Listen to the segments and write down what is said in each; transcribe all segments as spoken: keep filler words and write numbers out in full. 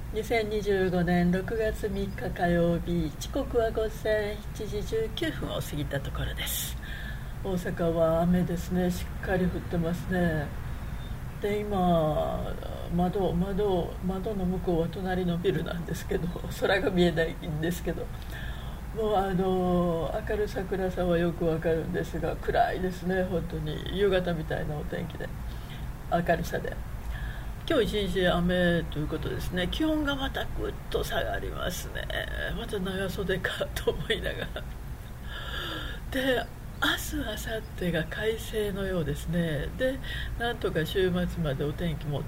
にせんにじゅうごねんろくがつみっか火曜日、時刻は午前しちじじゅうきゅうふんを過ぎたところです。大阪は雨ですね。しっかり降ってますね。で今窓窓窓の向こうは隣のビルなんですけど、空が見えないんですけど、もうあの明るさ暗さはよくわかるんですが、暗いですね。本当に夕方みたいなお天気で、明るさで、今日一日雨ということですね。気温がまたぐっと下がりますね。また長袖かと思いながら、で明日明後日が快晴のようですね。でなんとか週末までお天気持って、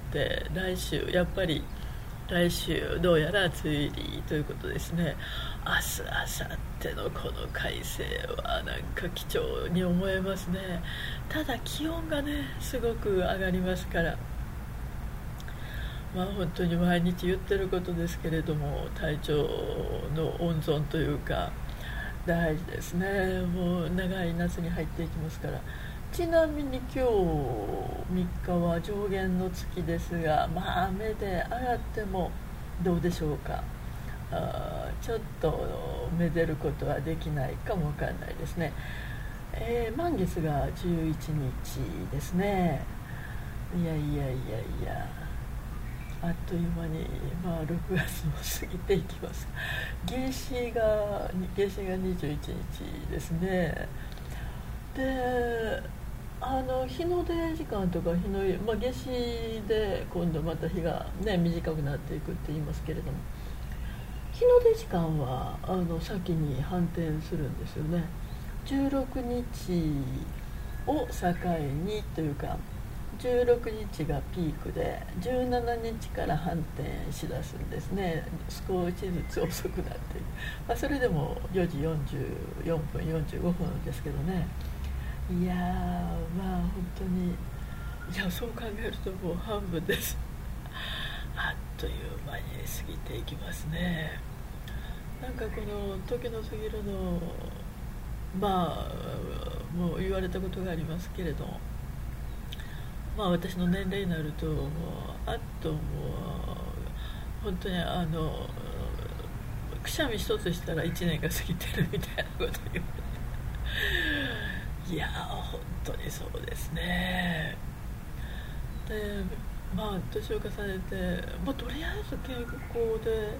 来週やっぱり来週どうやら梅雨入りということですね。明日明後日のこの快晴はなんか貴重に思えますね。ただ気温がねすごく上がりますから、まあ本当に毎日言ってることですけれども、体調の温存というか大事ですね。もう長い夏に入っていきますから。ちなみに今日みっかは上限の月ですが、まあ雨で上がってもどうでしょうか。あちょっとめでることはできないかもわかんないですね。えー、満月がじゅういちにちですね。いやいやいやいや、あっという間に、まあ、ろくがつも過ぎていきます。夏至が夏至がにじゅういちにちですね。であの日の出時間とか日の、まあ、夏至で今度また日が、ね、短くなっていくって言いますけれども、日の出時間はあの先に反転するんですよね。じゅうろくにちを境にというか、じゅうろくにちがピークでじゅうしちにちから反転しだすんですね。少しずつ遅くなっていく、まあ、それでもよじよんじゅうよんぷんよんじゅうごふんですけどね。いやー、まあ本当に、いやそう考えるともう半分です。あっという間に過ぎていきますね。なんかこの時の過ぎるの、まあもう言われたことがありますけれども、まあ私の年齢になるともうあっともう本当にあのくしゃみ一つしたらいちねんが過ぎてるみたいなこと言われて、いや本当にそうですね。でまあ年を重ねて、まあ、とりあえず健康で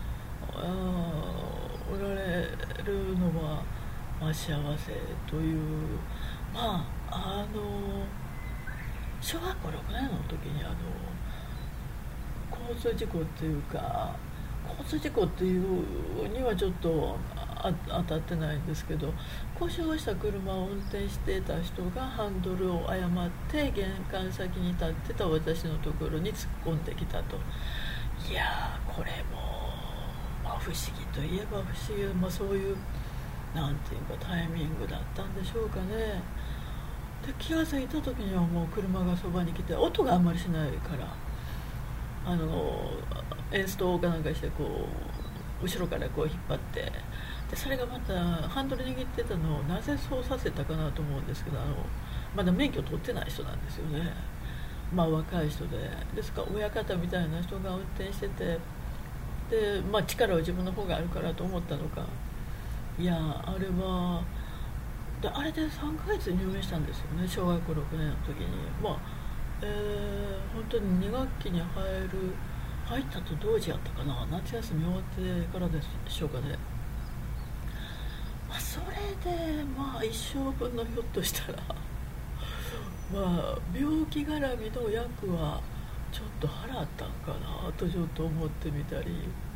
あおられるのは、まあ、幸せという、まああの小学校ろくねんの時にあの交通事故っていうか、交通事故っていうにはちょっとあ当たってないんですけど、故障した車を運転していた人がハンドルを誤って玄関先に立ってた私のところに突っ込んできたと。いやーこれも、まあ、不思議といえば不思議、まあ、そういうなんていうかタイミングだったんでしょうかね。で気が付いた時にはもう車がそばに来て、音があんまりしないからあのエンストかなんかしてこう後ろからこう引っ張って、でそれがまたハンドル握ってたのをなぜそうさせたかなと思うんですけど、あのまだ免許取ってない人なんですよね。まあ若い人で、ですから親方みたいな人が運転してて、で、まあ、力は自分の方があるからと思ったのか、いやあれはであれでさんかげつ入院したんですよね、小学校ろくねんの時に。まあえー、本当にに学期に入る入ったと同時やったかな、夏休み終わってからでしょうかね。まあ、それでまあ一生分のひょっとしたらまあ病気絡みの役はちょっと払ったんかなとちょっと思ってみたり、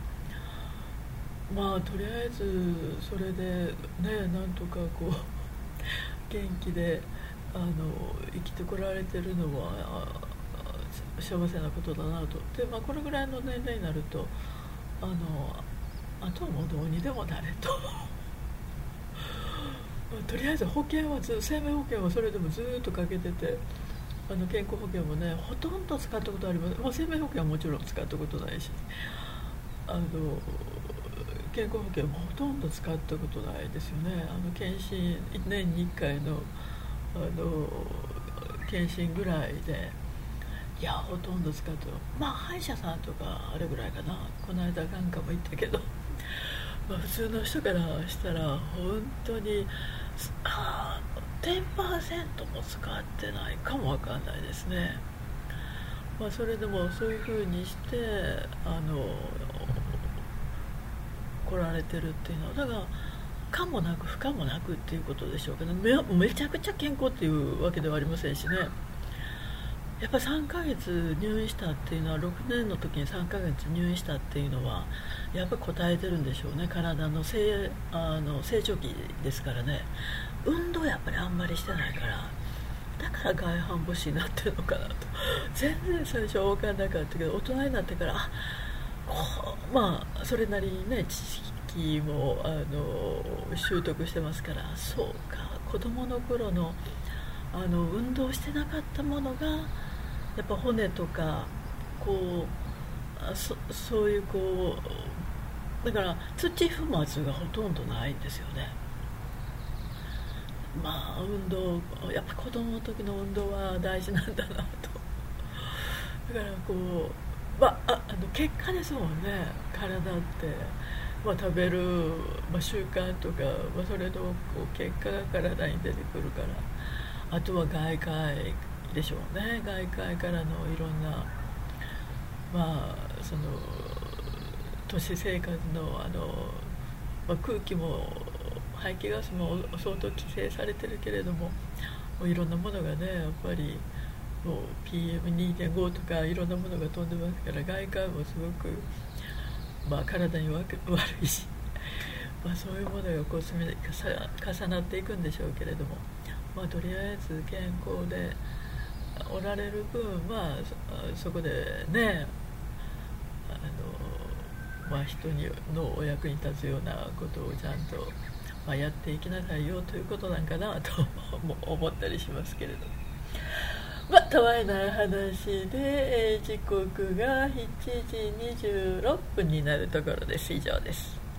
まあとりあえずそれでね、なんとかこう元気であの生きてこられてるのは幸せなことだなと。で、まあ、これぐらいの年齢になるとあのあとはもうどうにでもなれととりあえず保険はず生命保険はそれでもずっとかけてて、あの健康保険もねほとんど使ったことあります、まあ、生命保険はもちろん使ったことないし、あの健康保険もほとんど使ったことないですよね。あの検診年にいっかいのあの検診ぐらいで、 いやほとんど使ってる、まあ歯医者さんとかあれぐらいかな。この間眼科も行ったけど、まあ、普通の人からしたら本当にあ じゅっパーセント も使ってないかもわかんないですね。まあ、それでもそういう風にしてあの来られてるっていうのはだから可もなく不可もなくっていうことでしょうけど、めめちゃくちゃ健康っていうわけではありませんしね。やっぱさんかげつ入院したっていうのはろくねんの時にさんかげつ入院したっていうのはやっぱ答えてるんでしょうね。体の 成, あの成長期ですからね。運動やっぱりあんまりしてないからだから外反母趾になってるのかなと全然最初は分からなかったけど大人になってからあこうまあそれなりにね知識もあの習得してますからそうか子供の頃のあの運動してなかったものがやっぱ骨とかこう そ, そういうこうだから土踏まずがほとんどないんですよね。まあ運動やっぱ子供の時の運動は大事なんだなと。だからこう、まあ、ああの結果ですもんね。体って、まあ、食べる、まあ、習慣とか、まあ、それのこう結果が体に出てくるから、あとは外界でしょうね。外界からのいろんなまあその都市生活のあの、まあ、空気も排気ガスも相当規制されてるけれども、もういろんなものがねやっぱりもう ピーエムにてんご とかいろんなものが飛んでますから外界もすごく、まあ、体に悪いし、まあ、そういうものがこう積み重なっていくんでしょうけれども、まあ、とりあえず健康でおられる分、まあ、そ, そこでねあの、まあ、人にのお役に立つようなことをちゃんと、まあ、やっていきなさいよということなんかなと思ったりしますけれども、まあ、たわいない話で、えー、時刻がしちじにじゅうろっぷんになるところです。以上です。